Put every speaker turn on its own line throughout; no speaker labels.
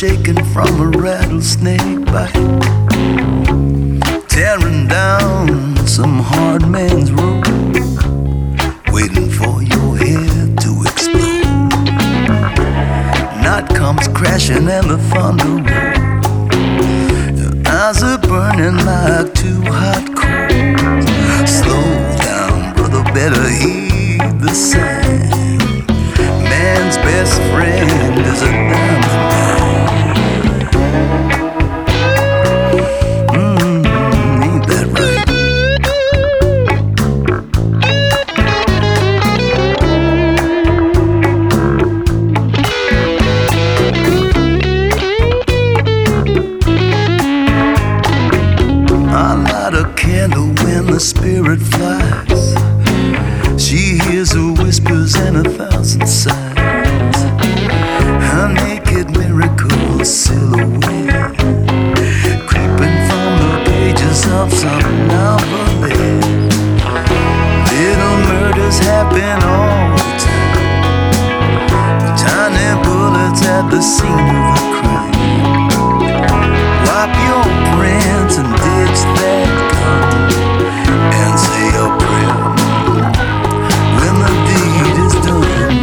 shaken from a rattlesnake bite, tearing down some hard man's road, waiting for your head to explode. Night comes crashing and the thunder rolls. Your eyes are burning like two hot coals. Slow down, brother, better heed the sign. Man's best friend is a diamond mine. Ain't that right? I light a candle when the spirit flies. She hears her whispers and 1,000 sighs. Her naked miracle silhouette creeping from the pages of some novelette. Little murders happen all the time. Tiny bullets at the scene of the crime. Wipe your prints and ditch that gun and say a prayer when the deed is done.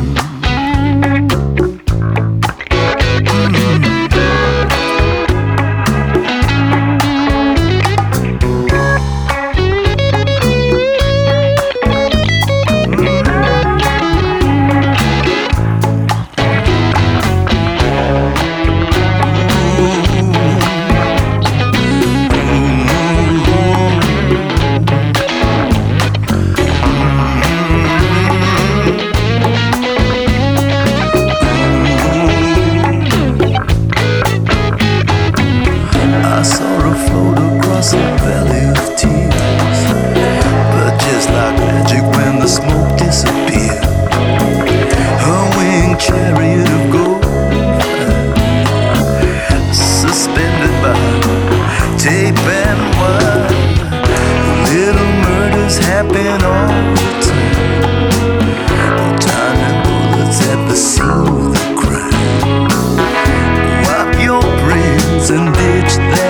I saw her float across a valley of tears, but just like magic when the smoke disappeared, her winged chariot of gold, suspended by tape and wire. Little murders happen all the time. Tiny bullets at the scene of the crime. Wipe your brains and ditch that